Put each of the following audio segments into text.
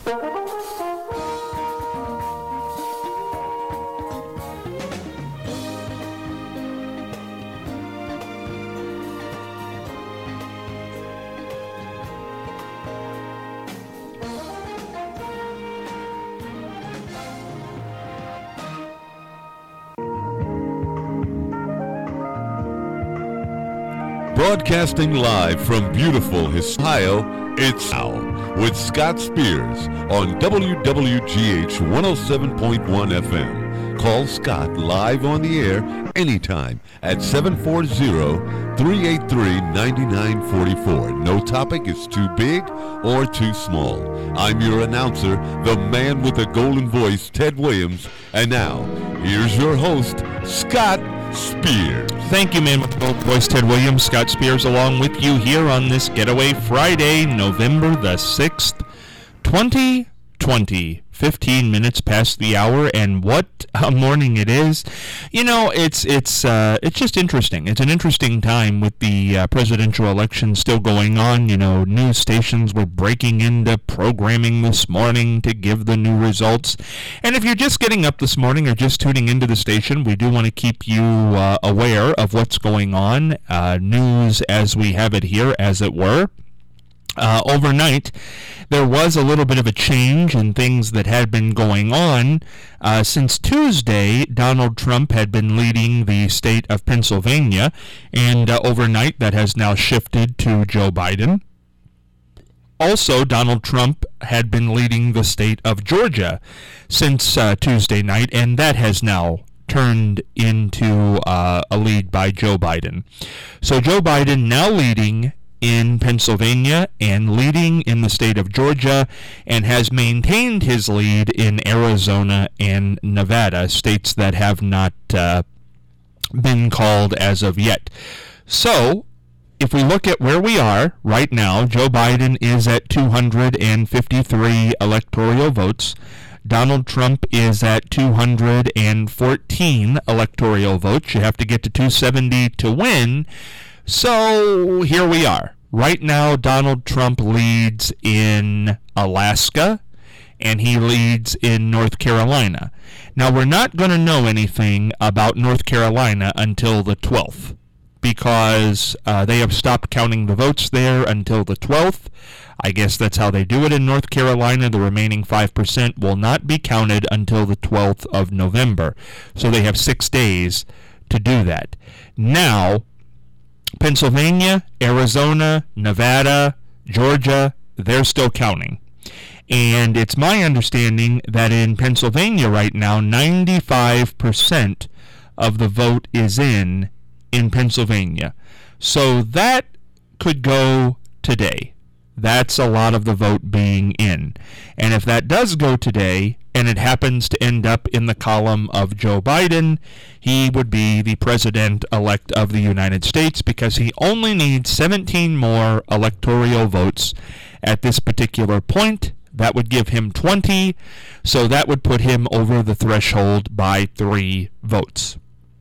Broadcasting live from beautiful Ohio, it's Now with Scott Spears on WWGH 107.1 FM. Call Scott live on the air anytime at 740-383-9944. No topic is too big or too small. I'm your announcer, the man with the golden voice, Ted Williams. And now, here's your host, Scott Spears. Thank you, man with the gold voice, Ted Williams. Scott Spears along with you here on this Getaway Friday, November the 6th, 2020. 15 minutes past the hour, and what a morning it is. You know, it's just interesting. It's an interesting time with the presidential election still going on. You know, news stations were breaking into programming this morning to give the new results. And if you're just getting up this morning or just tuning into the station, we do want to keep you aware of what's going on, news as we have it here, as it were. Overnight, there was a little bit of a change in things that had been going on. Since Tuesday, Donald Trump had been leading the state of Pennsylvania, and overnight that has now shifted to Joe Biden. Also, Donald Trump had been leading the state of Georgia since Tuesday night, and that has now turned into a lead by Joe Biden. So Joe Biden now leading in Pennsylvania and leading in the state of Georgia, and has maintained his lead in Arizona and Nevada, states that have not been called as of yet. So, if we look at where we are right now, Joe Biden is at 253 electoral votes. Donald Trump is at 214 electoral votes. You have to get to 270 to win. So here we are. Right now, Donald Trump leads in Alaska, and he leads in North Carolina. Now, we're not going to know anything about North Carolina until the 12th, because they have stopped counting the votes there until the 12th. I guess that's how they do it in North Carolina. The remaining 5% will not be counted until the 12th of November. So they have 6 days to do that. Now, Pennsylvania, Arizona, Nevada, Georgia, they're still counting. And it's my understanding that in Pennsylvania right now, 95% of the vote is in Pennsylvania. So that could go today. That's a lot of the vote being in. And if that does go today, and it happens to end up in the column of Joe Biden, he would be the president-elect of the United States, because he only needs 17 more electoral votes at this particular point. That would give him 20, so that would put him over the threshold by 3 votes.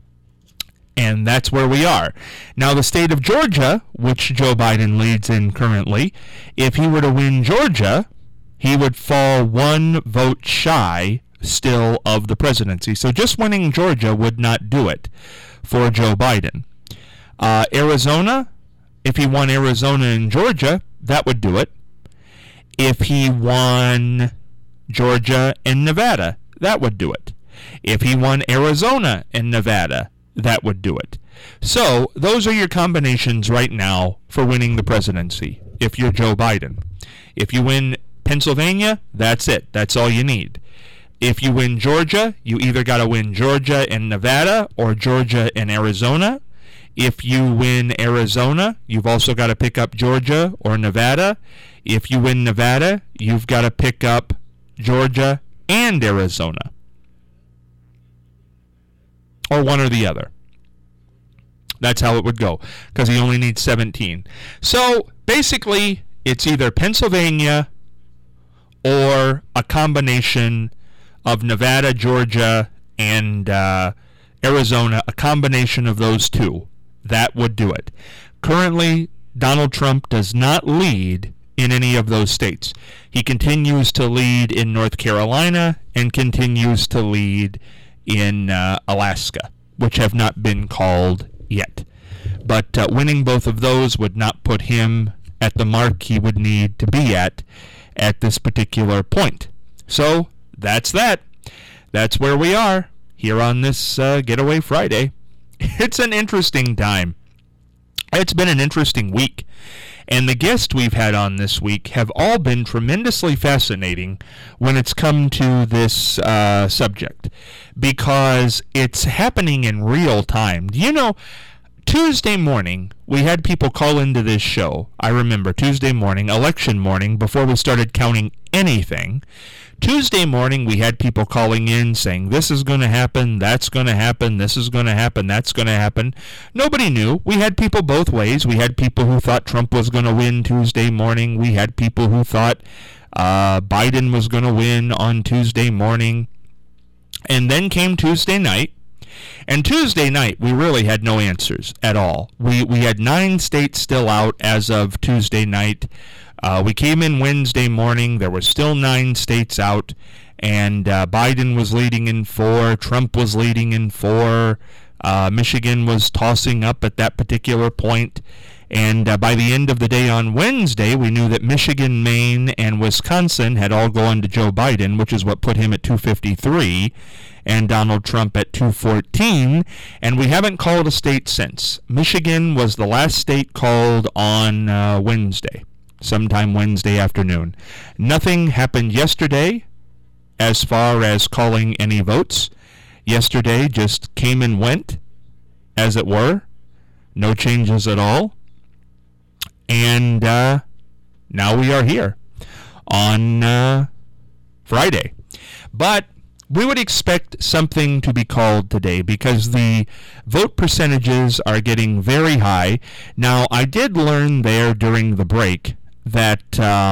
And that's where we are. Now, the state of Georgia, which Joe Biden leads in currently, if he were to win Georgia, he would fall 1 vote shy still of the presidency. So just winning Georgia would not do it for Joe Biden. Arizona, if he won Arizona and Georgia, that would do it. If he won Georgia and Nevada, that would do it. If he won Arizona and Nevada, that would do it. So those are your combinations right now for winning the presidency if you're Joe Biden. If you win Pennsylvania, that's it. That's all you need. If you win Georgia, you either got to win Georgia and Nevada or Georgia and Arizona. If you win Arizona, you've also got to pick up Georgia or Nevada. If you win Nevada, you've got to pick up Georgia and Arizona, or one or the other. That's how it would go, because he only needs 17. So basically, it's either Pennsylvania or a combination of Nevada, Georgia, and Arizona, a combination of those two. That would do it. Currently, Donald Trump does not lead in any of those states. He continues to lead in North Carolina and continues to lead in Alaska, which have not been called yet. But winning both of those would not put him at the mark he would need to be at this particular point. So that's that. That's where we are here on this Getaway Friday. It's an interesting time. It's been an interesting week. And the guests we've had on this week have all been tremendously fascinating when it's come to this subject, because it's happening in real time. You know, Tuesday morning, we had people call into this show. I remember Tuesday morning, election morning, before we started counting anything. Tuesday morning, we had people calling in saying, this is going to happen, that's going to happen, this is going to happen, that's going to happen. Nobody knew. We had people both ways. We had people who thought Trump was going to win Tuesday morning. We had people who thought Biden was going to win on Tuesday morning. And then came Tuesday night. And Tuesday night, we really had no answers at all. We had 9 states still out as of Tuesday night. We came in Wednesday morning. There were still 9 states out, and Biden was leading in 4. Trump was leading in 4. Michigan was tossing up at that particular point. And by the end of the day on Wednesday, we knew that Michigan, Maine, and Wisconsin had all gone to Joe Biden, which is what put him at 253, and Donald Trump at 214. And we haven't called a state since. Michigan was the last state called on Wednesday, sometime Wednesday afternoon. Nothing happened yesterday as far as calling any votes. Yesterday just came and went, as it were. No changes at all. And now we are here on Friday. But we would expect something to be called today because the vote percentages are getting very high. Now, I did learn there during the break that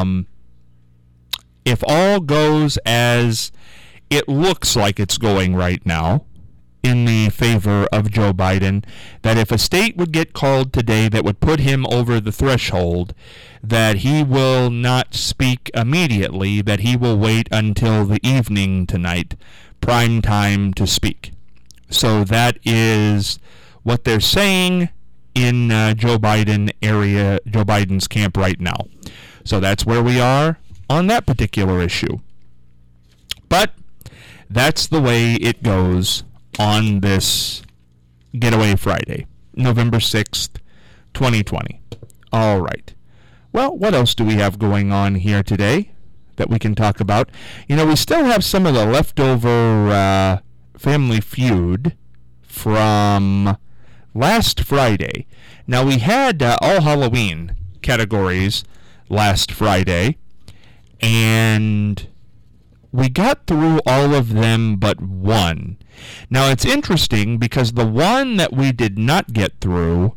if all goes as it looks like it's going right now, in the favor of Joe Biden, that if a state would get called today that would put him over the threshold, that he will not speak immediately, that he will wait until the evening tonight, prime time to speak. So that is what they're saying in Joe Biden's camp right now. So that's where we are on that particular issue. But that's the way it goes on this Getaway Friday, November 6th, 2020. All right. Well, what else do we have going on here today that we can talk about? You know, we still have some of the leftover Family Feud from last Friday. Now, we had all Halloween categories last Friday, and we got through all of them but one. Now, it's interesting because the one that we did not get through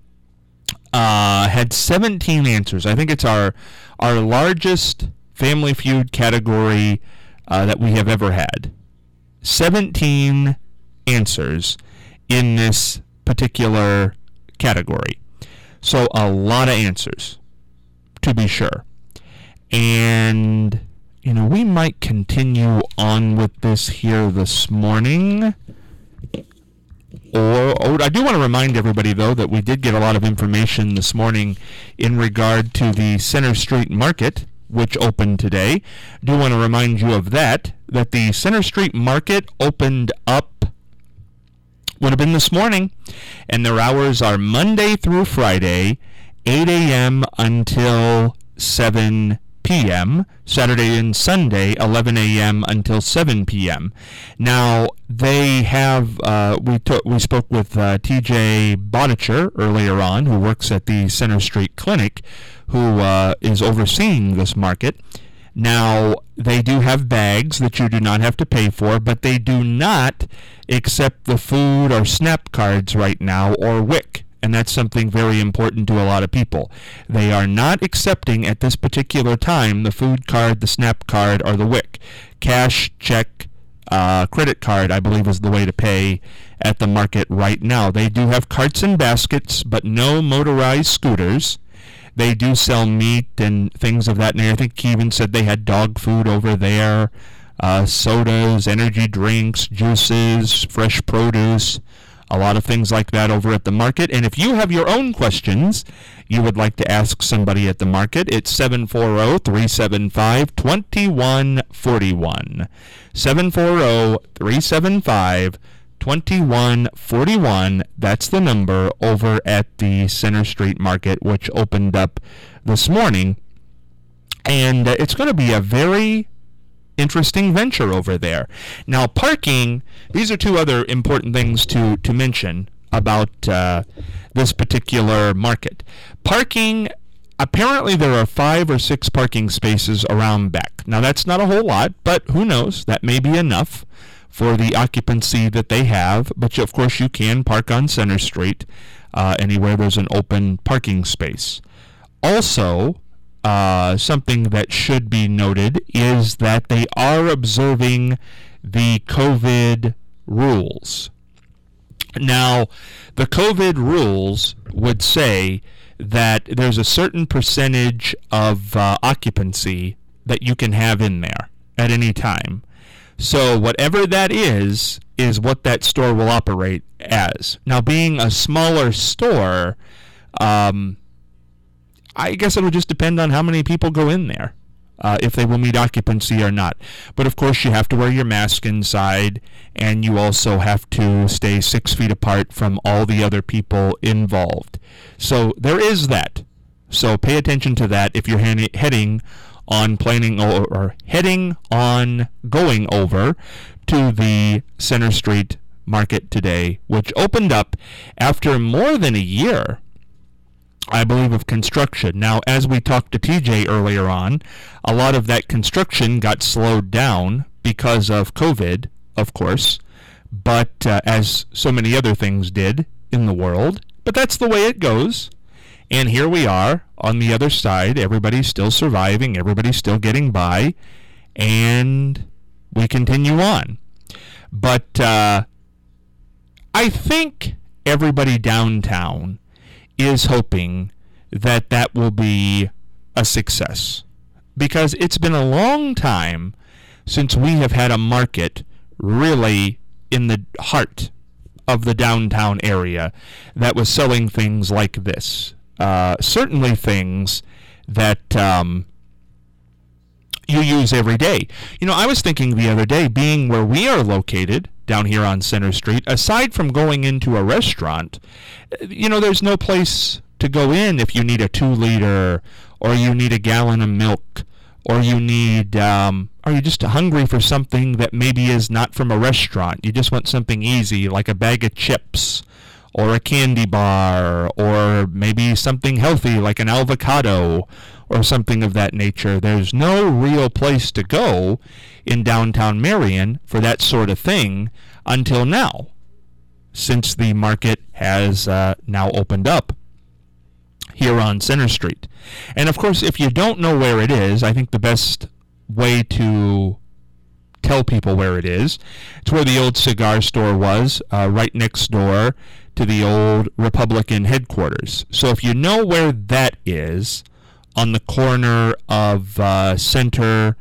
had 17 answers. I think it's our largest Family Feud category that we have ever had. 17 answers in this particular category. So a lot of answers, to be sure. And you know, we might continue on with this here this morning. Or I do want to remind everybody, though, that we did get a lot of information this morning in regard to the Center Street Market, which opened today. I do want to remind you of that the Center Street Market opened up, would have been this morning, and their hours are Monday through Friday, 8 a.m. until 7 p.m., Saturday and Sunday, 11 a.m. until 7 p.m. Now, they have, we spoke with T.J. Bonicher earlier on, who works at the Center Street Clinic, who is overseeing this market. Now, they do have bags that you do not have to pay for, but they do not accept the food or SNAP cards right now, or WIC. And that's something very important to a lot of people. They are not accepting at this particular time the food card, the SNAP card, or the WIC. Cash, check, credit card, I believe, is the way to pay at the market right now. They do have carts and baskets, but no motorized scooters. They do sell meat and things of that nature. I think he even said they had dog food over there, sodas, energy drinks, juices, fresh produce, a lot of things like that over at the market. And if you have your own questions you would like to ask somebody at the market, it's 740-375-2141. 740-375-2141. That's the number over at the Center Street Market, which opened up this morning. And it's going to be a very interesting venture over there. Now, parking, these are two other important things to mention about this particular market. Parking, apparently there are 5 or 6 parking spaces around back. Now, that's not a whole lot, but who knows? That may be enough for the occupancy that they have. But, of course, you can park on Center Street anywhere there's an open parking space. Also, something that should be noted is that they are observing the COVID rules. Now, the COVID rules would say that there's a certain percentage of occupancy that you can have in there at any time. So whatever that is what that store will operate as. Now, being a smaller store, I guess it'll just depend on how many people go in there, if they will meet occupancy or not. But of course, you have to wear your mask inside, and you also have to stay 6 feet apart from all the other people involved. So there is that. So pay attention to that if you're heading on going over to the Center Street Market today, which opened up after more than a year, I believe, of construction. Now, as we talked to TJ earlier on, a lot of that construction got slowed down because of COVID, of course, but as so many other things did in the world. But that's the way it goes. And here we are on the other side. Everybody's still surviving. Everybody's still getting by. And we continue on. But I think everybody downtown is hoping that that will be a success, because it's been a long time since we have had a market really in the heart of the downtown area that was selling things like this. Certainly things that you use every day. You know, I was thinking the other day, being where we are located down here on Center Street, aside from going into a restaurant, you know, there's no place to go in if you need a 2-liter, or you need a gallon of milk, or you need, are you just hungry for something that maybe is not from a restaurant? You just want something easy, like a bag of chips, or a candy bar, or maybe something healthy like an avocado, or something of that nature. There's no real place to go in downtown Marion for that sort of thing until now, since the market has now opened up here on Center Street. And of course, if you don't know where it is, I think the best way to tell people where it is, it's where the old cigar store was, right next door to the old Republican headquarters. So if you know where that is, on the corner of Center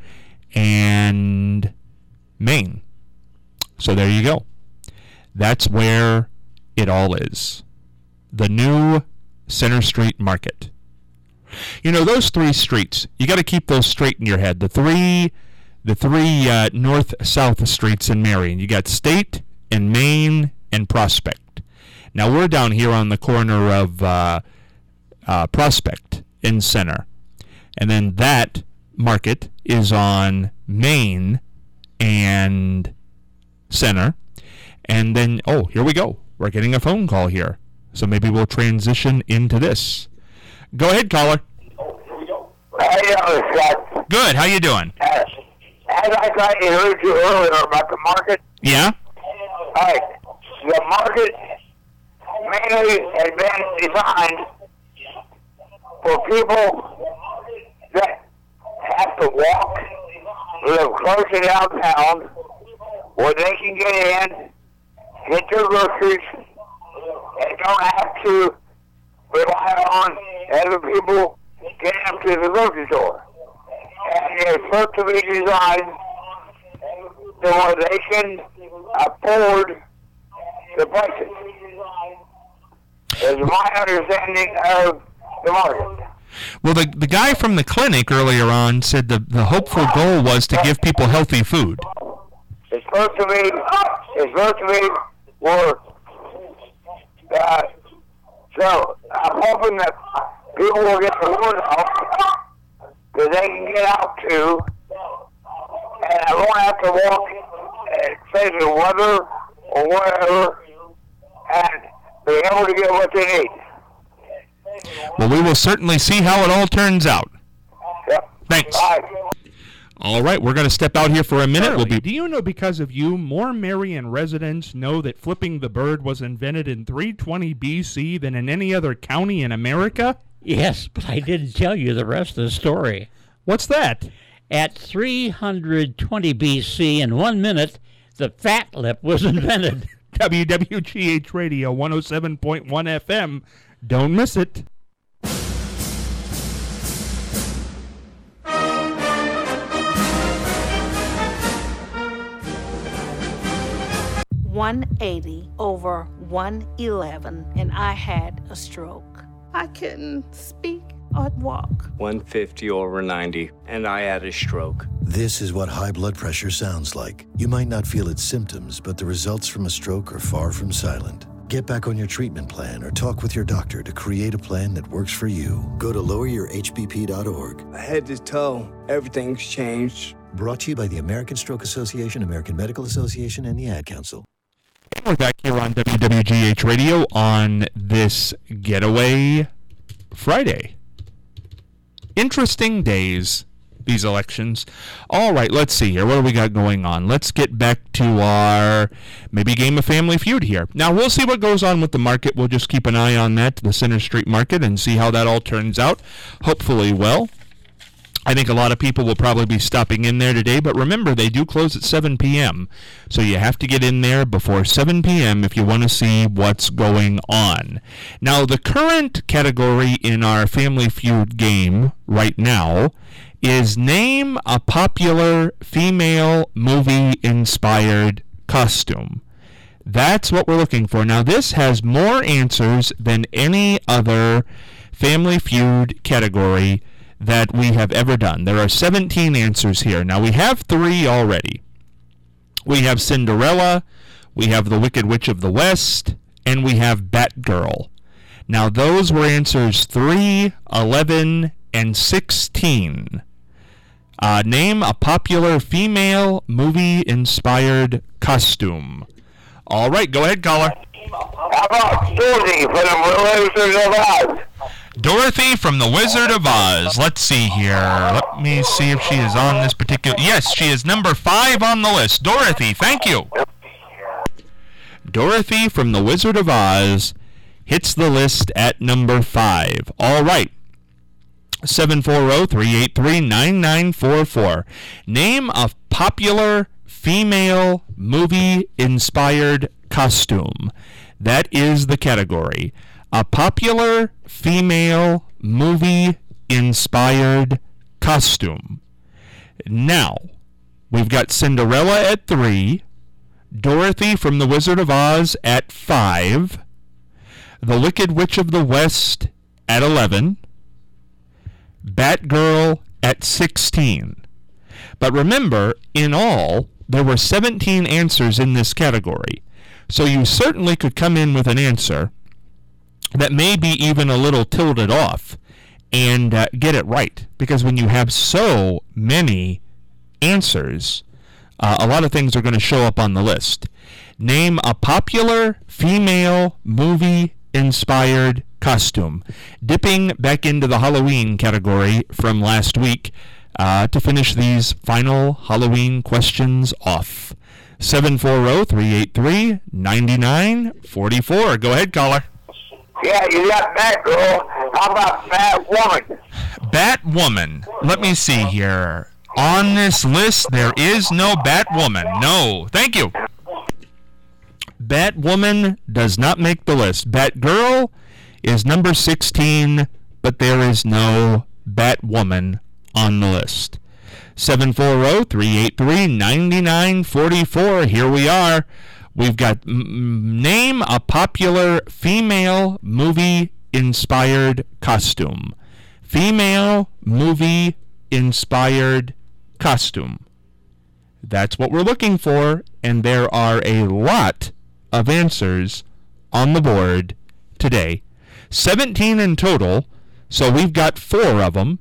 and Main. So there you go. That's where it all is. The new Center Street Market. You know, those 3 streets, you got to keep those straight in your head. The three north-south streets in Marion. You got State and Main and Prospect. Now, we're down here on the corner of Prospect in Center. And then that market is on Main and Center. And then, oh, here we go. We're getting a phone call here. So maybe we'll transition into this. Go ahead, caller. How you doing, Scott? Good. How you doing? As I thought you heard you earlier about the market. Yeah? All right. The market mainly has been designed for people that have to walk, live close to downtown, where they can get in, get their groceries, and don't have to rely on other people getting up to the grocery store. And they're supposed to be designed so where they can afford the prices. Is my understanding of the market. Well, the guy from the clinic earlier on said the hopeful goal was to give people healthy food. It's supposed to be where, so I'm hoping that people will get the word out that they can get out to, and I won't have to walk and face the weather or whatever, and be able to get what they need. Well, we will certainly see how it all turns out. Yep. Thanks. Bye. All right, we're going to step out here for a minute. Charlie, do you know because of you, more Marion residents know that flipping the bird was invented in 320 BC than in any other county in America? Yes, but I didn't tell you the rest of the story. What's that? At 320 BC, in 1 minute, the fat lip was invented. WWGH Radio 107.1 FM. Don't miss it. $180 over 111, and I had a stroke. I couldn't speak or walk. 150 over 90, and I had a stroke. This is what high blood pressure sounds like. You might not feel its symptoms, but the results from a stroke are far from silent. Get back on your treatment plan or talk with your doctor to create a plan that works for you. Go to loweryourhbp.org. Head to toe, everything's changed. Brought to you by the American Stroke Association, American Medical Association, and the Ad Council. We're back here on WWGH Radio on this Getaway Friday. Interesting days, these elections. All right, let's see here. What do we got going on? Let's get back to our maybe game of Family Feud here. Now, we'll see what goes on with the market. We'll just keep an eye on that, the Center Street market, and see how that all turns out. Hopefully well. I think a lot of people will probably be stopping in there today, but remember, they do close at 7 p.m., so you have to get in there before 7 p.m. if you want to see what's going on. Now, the current category in our Family Feud game right now is Name a Popular Female Movie-Inspired Costume. That's what we're looking for. Now, this has more answers than any other Family Feud category that we have ever done. There are 17 answers here. Now, we have 3 already. We have Cinderella, we have The Wicked Witch of the West, and we have Batgirl. Now, those were answers 3, 11, and 16. Name a popular female movie-inspired costume. All right, go ahead, caller. How about Dorothy from the Wizard of Oz? Dorothy from the Wizard of Oz. Let's see here. Let me see if she is on this particular... Yes, she is number 5 on the list. Dorothy, thank you. Dorothy from the Wizard of Oz hits the list at number 5. All right. 740-383-9944. Name a popular female movie-inspired costume. That is the category. A popular female movie-inspired costume. Now, we've got Cinderella at 3, Dorothy from the Wizard of Oz at 5, The Wicked Witch of the West at 11, Batgirl at 16. But remember, in all, there were 17 answers in this category. So you certainly could come in with an answer that may be even a little tilted off and get it right. Because when you have so many answers, a lot of things are going to show up on the list. Name a popular female movie-inspired costume. Dipping back into the Halloween category from last week to finish these final Halloween questions off. 740-383-9944. Go ahead, caller. Yeah, you got Batgirl. How about Batwoman? Batwoman. Let me see here. On this list, there is no Batwoman. No. Thank you. Batwoman does not make the list. Batgirl is number 16, but there is no Batwoman on the list. 740-383-9944. Here we are. We've got name a popular female movie-inspired costume. Female movie-inspired costume. That's what we're looking for, and there are a lot of answers on the board today. 17 in total, so we've got 4 of them.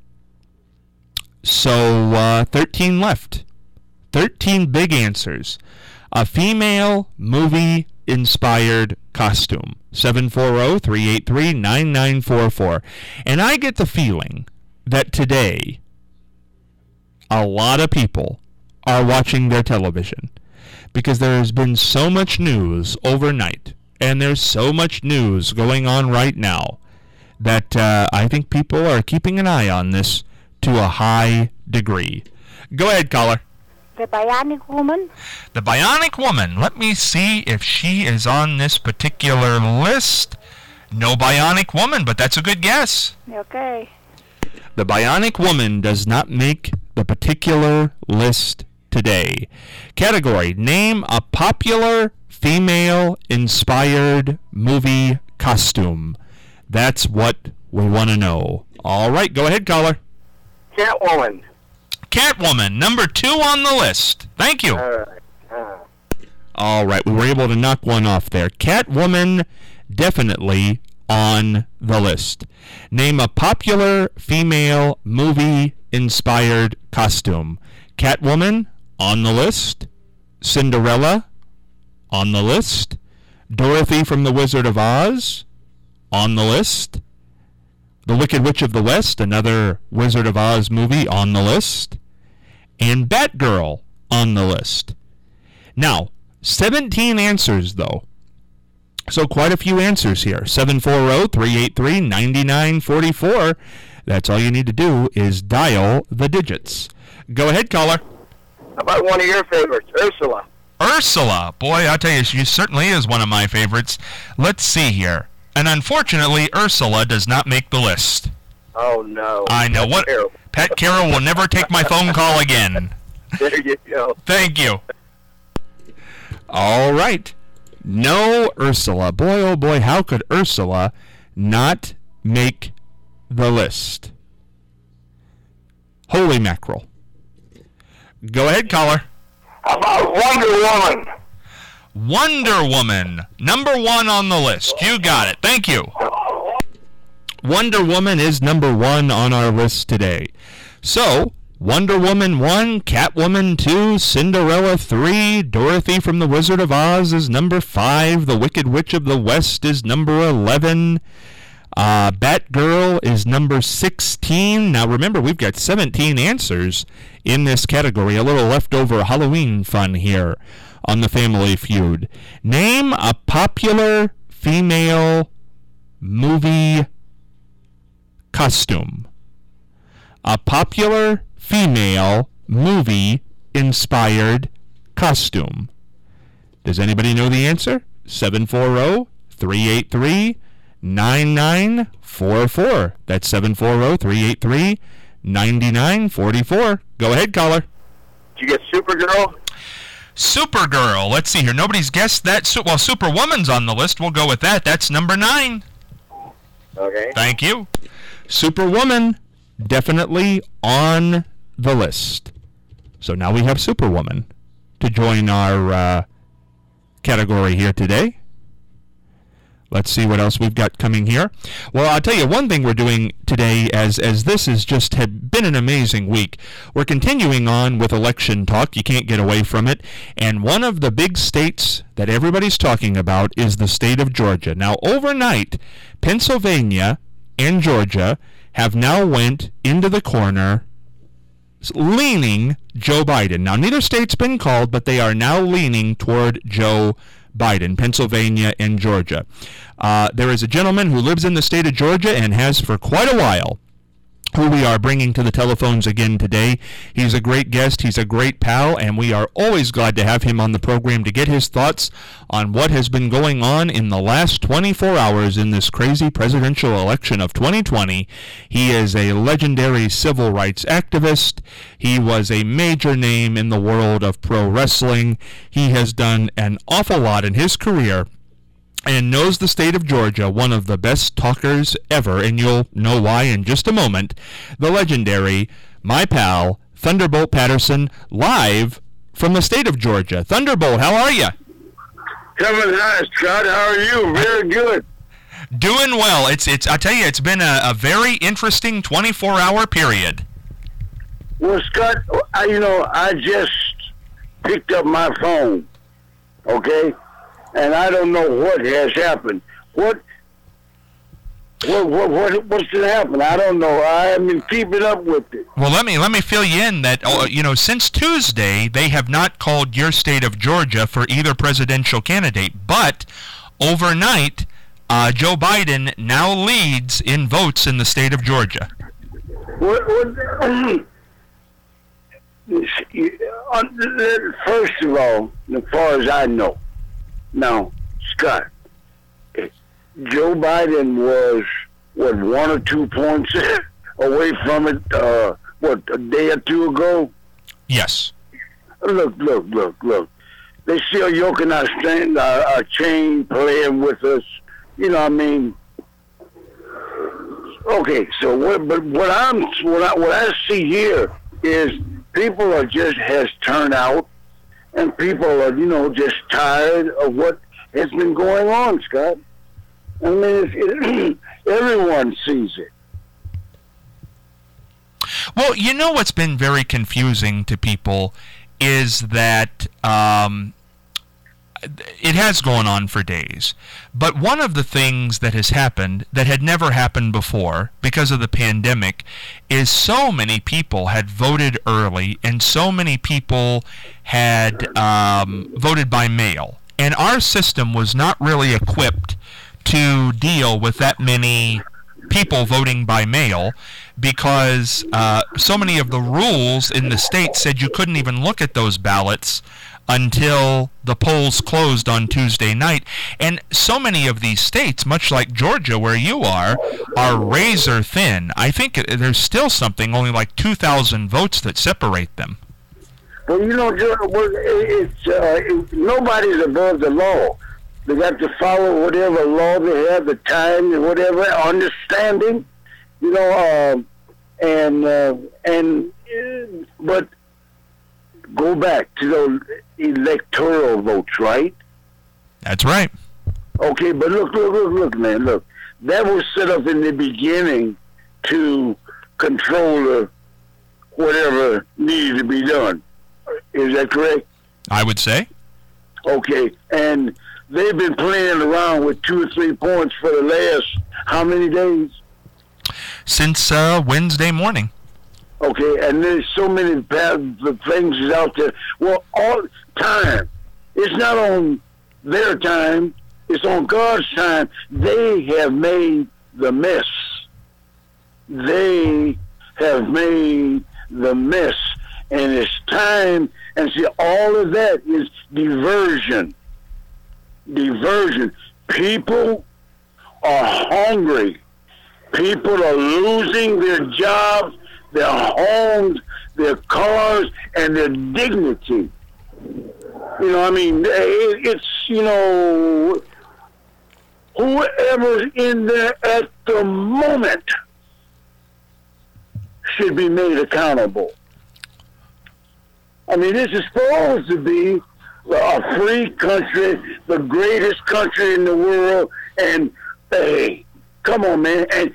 So 13 left. 13 big answers. A female movie-inspired costume. 740-383-9944. And I get the feeling that today a lot of people are watching their television because there has been so much news overnight, and there's so much news going on right now that I think people are keeping an eye on this to a high degree. Go ahead, caller. The Bionic Woman? The Bionic Woman. Let me see if she is on this particular list. No Bionic Woman, but that's a good guess. Okay. The Bionic Woman does not make the particular list today. Category: name a popular female-inspired movie costume. That's what we want to know. All right, go ahead, caller. Catwoman. Catwoman, number 2 on the list. Thank you. All right, we were able to knock one off there. Catwoman, definitely on the list. Name a popular female movie-inspired costume. Catwoman, on the list. Cinderella, on the list. Dorothy from The Wizard of Oz, on the list. The Wicked Witch of the West, another Wizard of Oz movie, on the list. And Batgirl on the list. Now, 17 answers, though. So quite a few answers here. 740-383-9944. That's all you need to do is dial the digits. Go ahead, caller. How about one of your favorites, Ursula? Ursula. Boy, I tell you, she certainly is one of my favorites. Let's see here. And unfortunately, Ursula does not make the list. Oh, no. I know. What? Terrible. Pat Carroll will never take my phone call again. There you go. Thank you. All right. No Ursula. Boy, oh boy, how could Ursula not make the list? Holy mackerel. Go ahead, caller. How about Wonder Woman? Wonder Woman, number 1 on the list. You got it. Thank you. Wonder Woman is number 1 on our list today. So, Wonder Woman 1, Catwoman 2, Cinderella 3, Dorothy from The Wizard of Oz is number 5, The Wicked Witch of the West is number 11, Batgirl is number 16. Now remember, we've got 17 answers in this category, a little leftover Halloween fun here on the Family Feud. Name a popular female movie costume. A popular female movie-inspired costume. Does anybody know the answer? 740-383-9944. That's 740-383-9944. Go ahead, caller. Did you get Supergirl? Supergirl. Let's see here. Nobody's guessed that. Well, Superwoman's on the list. We'll go with that. That's number 9. Okay. Thank you. Superwoman, definitely on the list. So now we have Superwoman to join our category here today. Let's see what else we've got coming here. Well, I'll tell you one thing we're doing today, as this has just been an amazing week. We're continuing on with election talk. You can't get away from it. And one of the big states that everybody's talking about is the state of Georgia. Now, overnight, Pennsylvania and Georgia have now went into the corner leaning Joe Biden. Now, neither state's been called, but they are now leaning toward Joe Biden, Pennsylvania and Georgia. There is a gentleman who lives in the state of Georgia and has for quite a while who we are bringing to the telephones again today. He's a great guest, he's a great pal, and we are always glad to have him on the program to get his thoughts on what has been going on in the last 24 hours in this crazy presidential election of 2020. He is a legendary civil rights activist. He was a major name in the world of pro wrestling. He has done an awful lot in his career and knows the state of Georgia, one of the best talkers ever, and you'll know why in just a moment. The legendary, my pal, Thunderbolt Patterson, live from the state of Georgia. Thunderbolt, how are you? Coming hi, Scott. How are you? Very good. Doing well. I tell you, it's been a very interesting 24-hour period. Well, Scott, I just picked up my phone, okay? And I don't know what has happened. What's going to happen? I don't know. I haven't been keeping up with it. Well, let me fill you in that since Tuesday they have not called your state of Georgia for either presidential candidate, but overnight Joe Biden now leads in votes in the state of Georgia. First of all, as far as I know. Now, Scott, Joe Biden was, 1 or 2 points away from it, a day or two ago? Yes. Look. They still yoking our chain, playing with us. You know what I mean? Okay, so what I see here is people has turned out. And people are, just tired of what has been going on, Scott. I mean, everyone sees it. Well, what's been very confusing to people is that it has gone on for days. But one of the things that has happened that had never happened before because of the pandemic is so many people had voted early and so many people had voted by mail. And our system was not really equipped to deal with that many people voting by mail because so many of the rules in the state said you couldn't even look at those ballots until the polls closed on Tuesday night. And so many of these states, much like Georgia where you are razor thin. I think there's still something, only like 2,000 votes that separate them. Well, nobody's above the law. They got to follow whatever law they have, the time and whatever, understanding, but go back to those electoral votes, right? That's right. Okay, but look, man, look. That was set up in the beginning to control whatever needed to be done. Is that correct? I would say. Okay, and they've been playing around with 2 or 3 points for the last how many days? Since Wednesday morning. Okay, and there's so many things out there. Well, all time. It's not on their time. It's on God's time. They have made the mess. They have made the mess. And it's time. And see, all of that is diversion. Diversion. People are hungry. People are losing their jobs, their homes, their cars, and their dignity. It's, whoever's in there at the moment should be made accountable. I mean, this is supposed to be a free country, the greatest country in the world, and hey, come on, man, and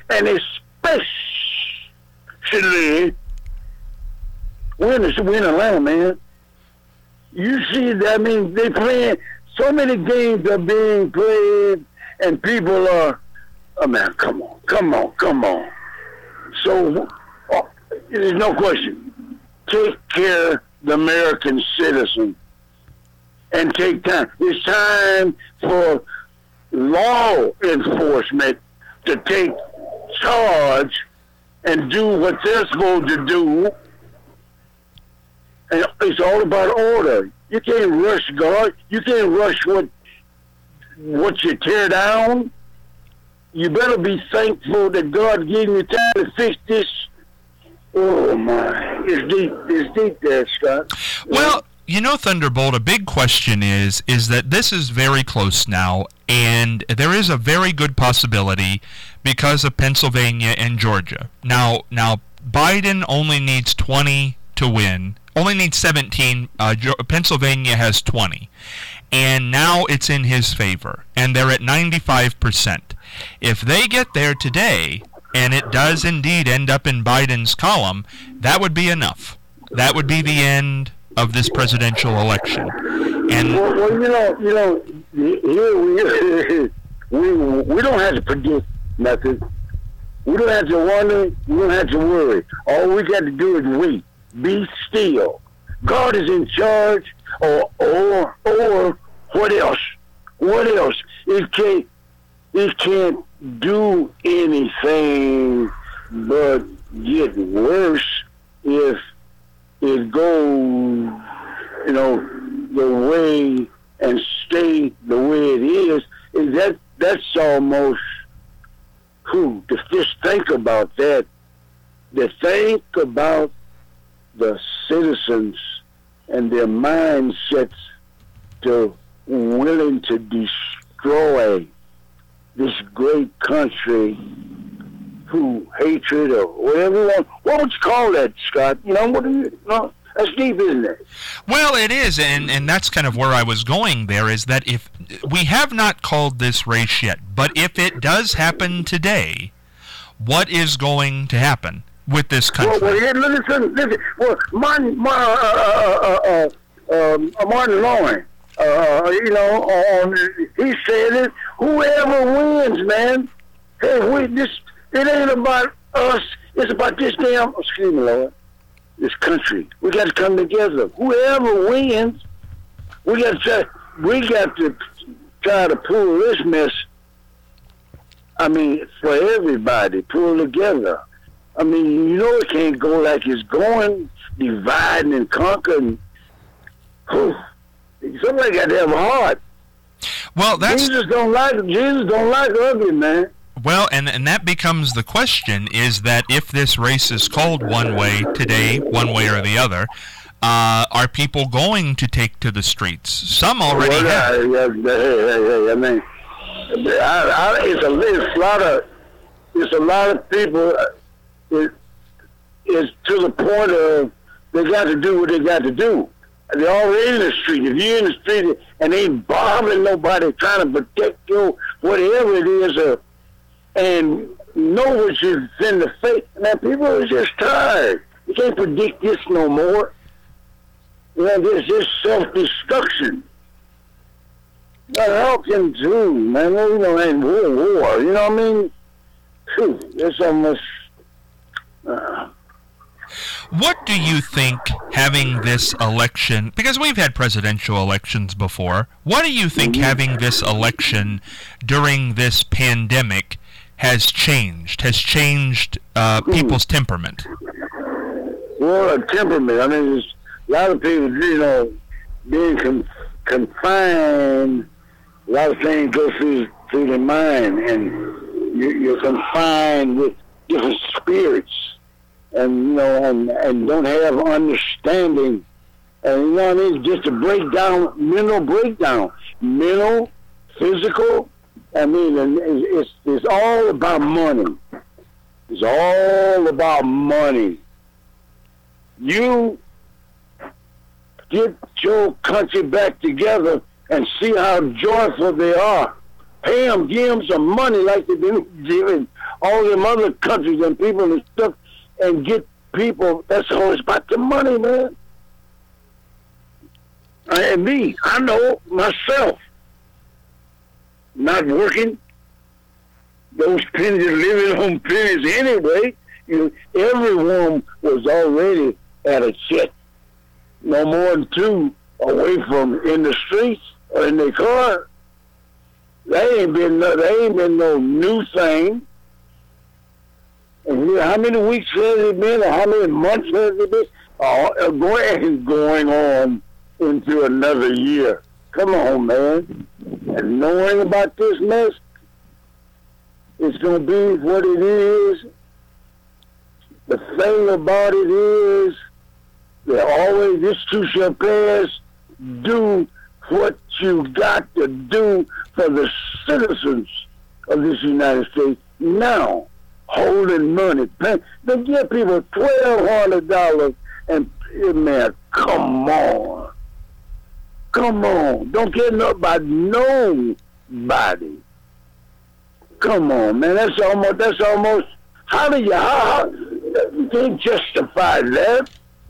especially we're in Atlanta, man. You see that? I mean, they playing so many games are being played, and people are, oh man, come on. So there's no question. Take care of the American citizen and take time. It's time for law enforcement to take charge and do what they're supposed to do. And it's all about order. You can't rush God. You can't rush what you tear down. You better be thankful that God gave you time to fix this. Oh my, it's deep there, Scott. Well, Thunderbolt, a big question is that this is very close now, and there is a very good possibility because of Pennsylvania and Georgia. Now Biden only needs 20 to win. Only needs 17. Pennsylvania has 20. And now it's in his favor, and they're at 95%. If they get there today, and it does indeed end up in Biden's column, that would be enough. That would be the end of this presidential election. And well, here we don't have to predict nothing. We don't have to wonder. We don't have to worry. All we got to do is wait. Be still. God is in charge, or what else? What else? It can't do anything but get worse if it goes, the way and stay the way it is. That's almost to just think about that. To think about the citizens and their mindsets to willing to destroy this great country through hatred or whatever. What would you call that, Scott? That's deep, isn't it? Well, it is, and that's kind of where I was going there, is that if we have not called this race yet, but if it does happen today, what is going to happen with this country? Listen. Well, Martin Lawrence, he said it. Whoever wins, man. Hey, it ain't about us. It's about this damn. Excuse me, Lord. This country. We got to come together. Whoever wins, we got to try to pull this mess. I mean, for everybody, pull together. I mean, it can't go like it's going, dividing and conquering. Somebody got to have a heart. Well, Jesus don't like ugly, man. Well, and that becomes the question, is that if this race is called one way today, one way or the other, are people going to take to the streets? Some already have. I mean, it's a lot of people. It's to the point of they got to do what they got to do. They're already in the street. If you're in the street and ain't bothering nobody, trying to protect you, whatever it is, and know what you're in the face, man, people are just tired. You can't predict this no more. There's just self-destruction. How can do, man? And war. You know what I mean? It's almost. What do you think having this election, because we've had presidential elections before, what do you think having this election during this pandemic has changed people's temperament? Well, temperament. I mean, there's a lot of people, being confined, a lot of things go through their mind, and you're confined with different spirits. And and don't have understanding, and just a mental, physical. I mean, and it's all about money. It's all about money. You get your country back together and see how joyful they are. Pay them, give them some money like they've been giving all them other countries and people and stuff. And get people, that's all it's about, the money, man. And me, I know myself, not working, those pennies, living on pennies anyway. Everyone was already at a check, no more than 2 away from in the streets or in their car. They ain't been no new thing. And how many weeks has it been, or how many months has it been? Going on into another year. Come on, man. And knowing about this mess, it's going to be what it is. The thing about it is, that always this too shall pass. Do what you got to do for the citizens of this United States now. Holding money. They give people $1,200 and, man, come on. Come on. Don't get up by nobody. Come on, man. That's almost, how you can't justify that.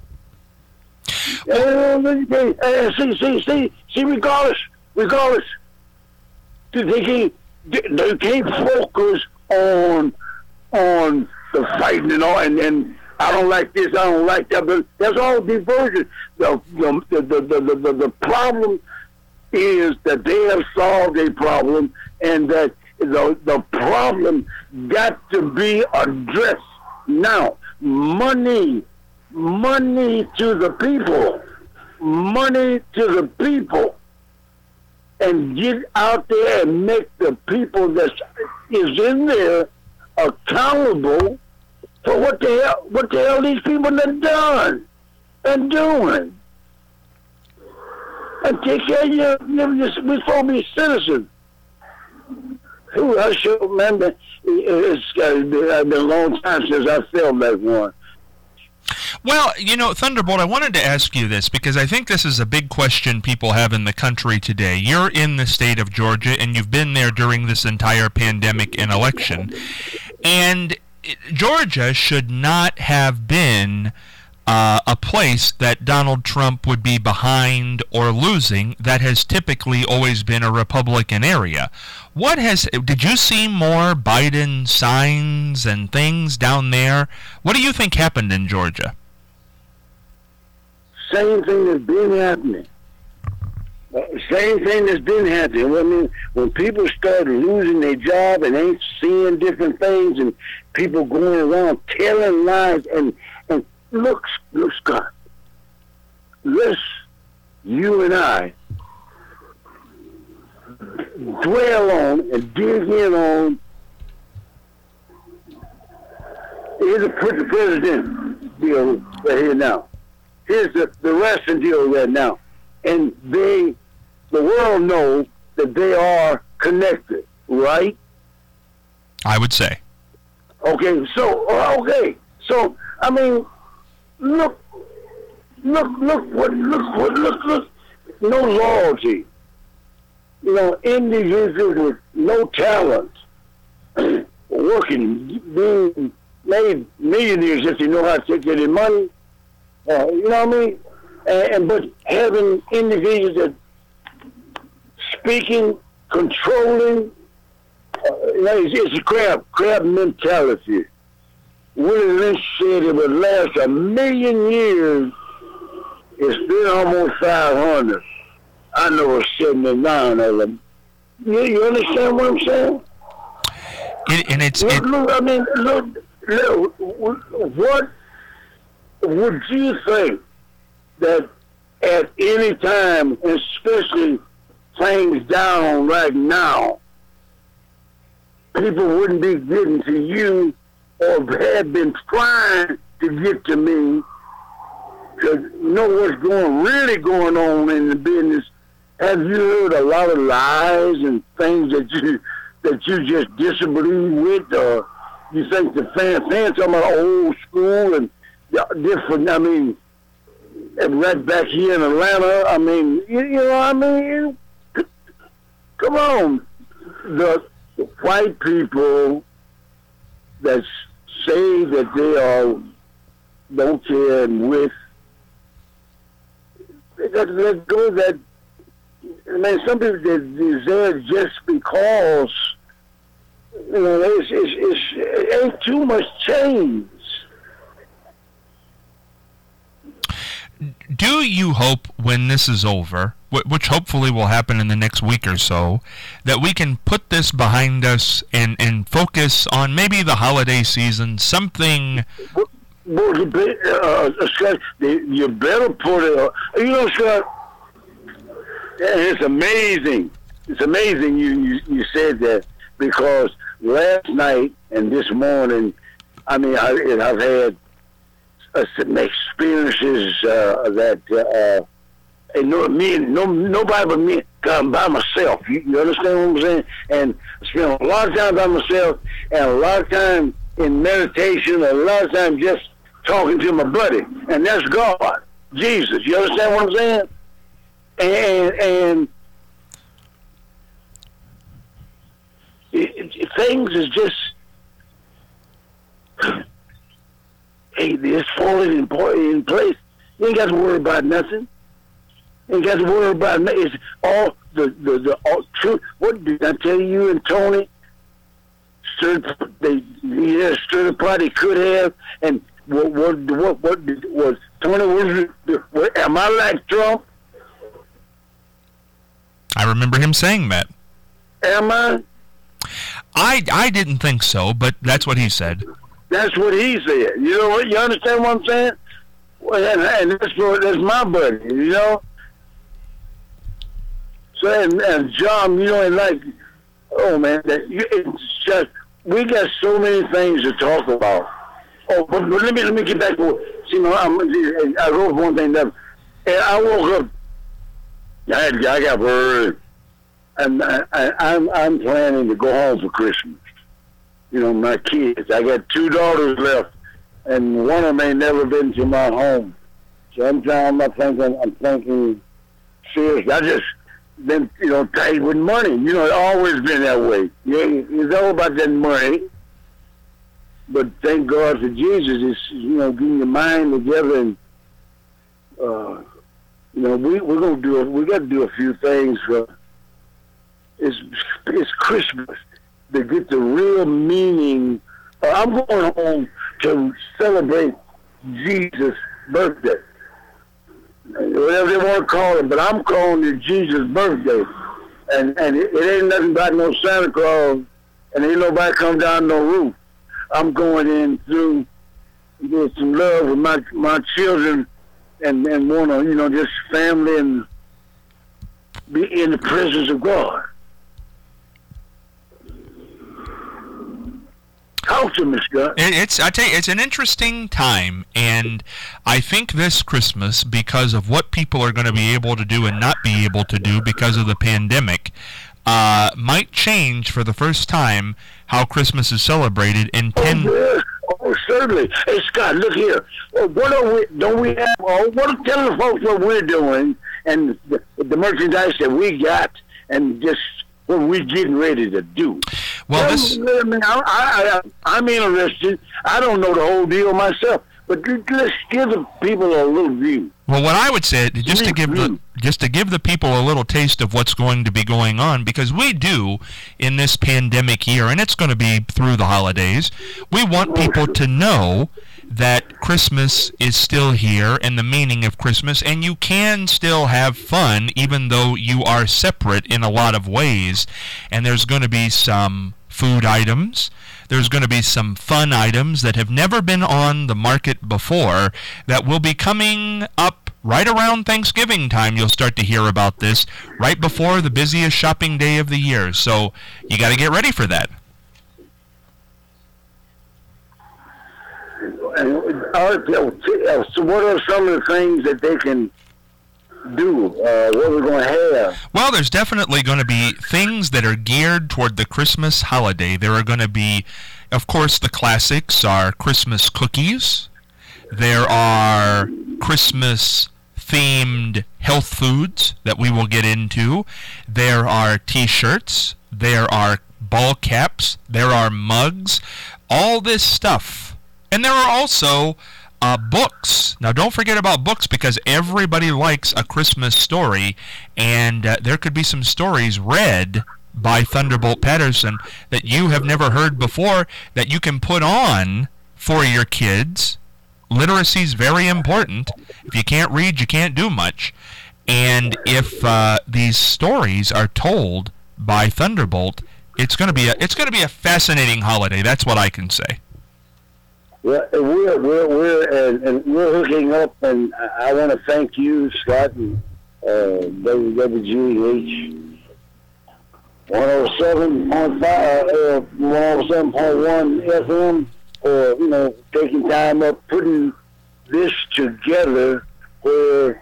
See, regardless, they can't focus on the fighting and all, and I don't like this, I don't like that, but that's all diversion. The problem is that they have solved a problem, and that the problem got to be addressed now. Money to the people, and get out there and make the people that is in there accountable for what the hell these people have done and doing. And take care of your we're supposed to be citizens. I sure remember, it's been a long time since I felt like one. Well, Thunderbolt, I wanted to ask you this because I think this is a big question people have in the country today. You're in the state of Georgia, and you've been there during this entire pandemic and election. And Georgia should not have been a place that Donald Trump would be behind or losing. That has typically always been a Republican area. Did you see more Biden signs and things down there? What do you think happened in Georgia? Same thing that's been happening. I mean, when people start losing their job and ain't seeing different things, and people going around telling lies, and look, Scott, let's, you and I, dwell on and dig in on, here's the president deal right here now. Here's the Russian deal right now. And the world knows that they are connected, right? I would say. Okay, so I mean, look, no loyalty. Individuals with no talent, working, being made millionaires if they know how to take their money. You know what I mean? But having individuals that speaking, controlling, it's a crab mentality. Willie Lynch said it would last 1,000,000 years. It's been almost 500. I know it's 79 of them. You understand what I'm saying? What would you think that at any time, especially things down right now, people wouldn't be getting to you or had been trying to get to me to know what's really going on in the business? Have you heard a lot of lies and things that you just disbelieve with, or you think the fans talking about old school and different? I mean, right back here in Atlanta. I mean, you know what I mean? Come on, the white people that say that they don't care and with. They got to let go of that. Man, some people that deserve just because, it ain't too much change. do you hope when this is over, which hopefully will happen in the next week or so, that we can put this behind us and focus on maybe the holiday season, something... Scott, you better put it... Scott, it's amazing. It's amazing you said that, because last night and this morning, I've had some experiences that nobody but me, I'm by myself. You understand what I'm saying? And I spent a lot of time by myself, and a lot of time in meditation, a lot of time just talking to my buddy, and that's God, Jesus. You understand what I'm saying? And things is just, hey, it's falling in place. You ain't got to worry about nothing. You ain't got to worry about nothing. It's all the all truth. What did I tell you and Tony? Stirred the party could have, and what was Tony? Am I like Trump? I remember him saying that. Am I? I didn't think so, but that's what he said. That's what he said. You know what? You understand what I'm saying? Well, and that's my buddy. You know. So and John, and like, oh man, it's just we got so many things to talk about. Oh, but let me get back to I wrote one thing down, and I woke up. I got worried, and I'm planning to go home for Christmas. My kids. I got 2 daughters left, and one of them ain't never been to my home. So I'm thinking seriously. I just been, tight with money. It's always been that way. It's all about that money. But thank God for Jesus. It's, getting your mind together, and we're gonna do we got to do a few things. It's Christmas to get the real meaning. I'm going home to celebrate Jesus' birthday, whatever they want to call it, but I'm calling it Jesus' birthday. And it ain't nothing about no Santa Claus, and ain't nobody come down no roof. I'm going in through get some love with my children, and want to, just family, and be in the presence of God. Talk to me, Scott. I tell you, it's an interesting time, and I think this Christmas, because of what people are going to be able to do and not be able to do because of the pandemic, might change for the first time how Christmas is celebrated in 10... Oh, certainly. Hey, Scott, look here. What are we? Don't we have? Tell the folks what we're doing, and the merchandise that we got, and just what we're getting ready to do. Well, I'm interested. I don't know the whole deal myself, but let's give the people a little view. Well, what I would say, just to give the people a little taste of what's going to be going on, because we do in this pandemic year, and it's going to be through the holidays, we want people to know that Christmas is still here and the meaning of Christmas, and you can still have fun even though you are separate in a lot of ways. And there's going to be some food items. There's going to be some fun items that have never been on the market before that will be coming up right around Thanksgiving time. You'll start to hear about this right before the busiest shopping day of the year. So you got to get ready for that. So what are some of the things that they can do? What we're going to have? Well, there's definitely going to be things that are geared toward the Christmas holiday. There are going to be, of course, the classics are Christmas cookies. There are Christmas-themed health foods that we will get into. There are T-shirts. There are ball caps. There are mugs. All this stuff. And there are also books. Now, don't forget about books, because everybody likes a Christmas story, and there could be some stories read by Thunderbolt Patterson that you have never heard before that you can put on for your kids literacy is very important. If you can't read, you can't do much. And if these stories are told by Thunderbolt, it's going to be a fascinating holiday. That's what I can say. Well, we're hooking up, and I want to thank you, Scott, and WWGH 107.5, 107.1 FM, for taking time up putting this together. Where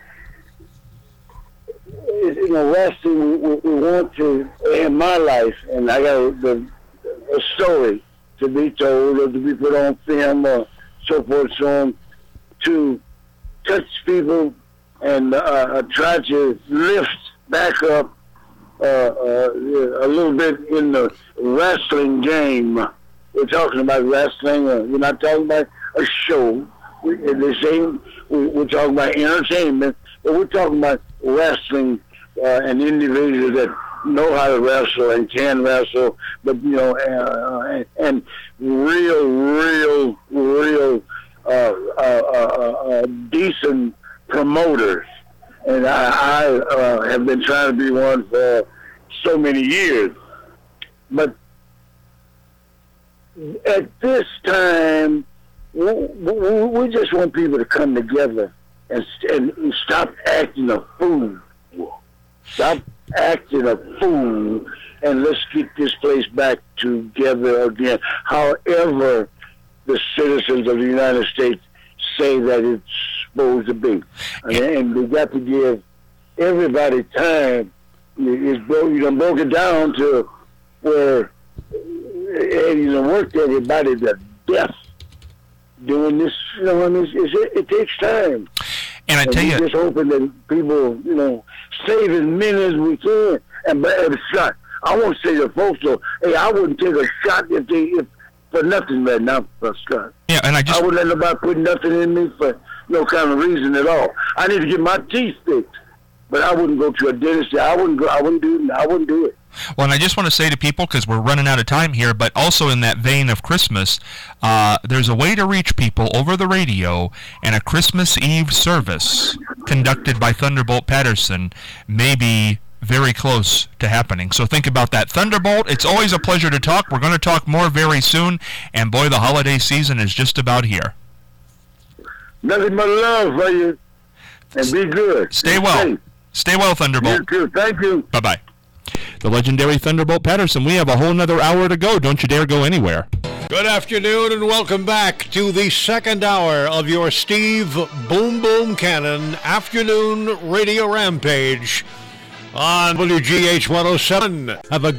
wrestling, we want to, in my life, and I got a story to be told or to be put on film or so forth, so on, to touch people and try to lift back up a little bit in the wrestling game. We're talking about wrestling. We're not talking about a show. We're talking about entertainment, but we're talking about wrestling and individuals that know how to wrestle and can wrestle, but and real decent promoters. And I have been trying to be one for so many years. But at this time, we just want people to come together and stop acting a fool. Stop acting a fool, and let's get this place back together again. However, the citizens of the United States say that it's supposed to be. And we got to give everybody time. You done broke it down to where you done worked everybody to death doing this. It takes time. And I tell you, just hoping that people, save as many as we can. And shot. I want to say to folks, though, hey, I wouldn't take a shot if for nothing right now, Scott. Yeah, and I wouldn't let nobody put nothing in me for no kind of reason at all. I need to get my teeth fixed, but I wouldn't go to a dentist. I wouldn't do it. Well, and I just want to say to people, because we're running out of time here, but also in that vein of Christmas, there's a way to reach people over the radio, and a Christmas Eve service conducted by Thunderbolt Patterson may be very close to happening. So think about that. Thunderbolt, it's always a pleasure to talk. We're going to talk more very soon, and boy, the holiday season is just about here. Nothing but love for you, and be good. Stay well. Safe. Stay well, Thunderbolt. You too. Thank you. Bye-bye. The legendary Thunderbolt Patterson. We have a whole nother hour to go. Don't you dare go anywhere. Good afternoon and welcome back to the second hour of your Steve Boom Boom Cannon afternoon radio rampage on WGH 107. Have a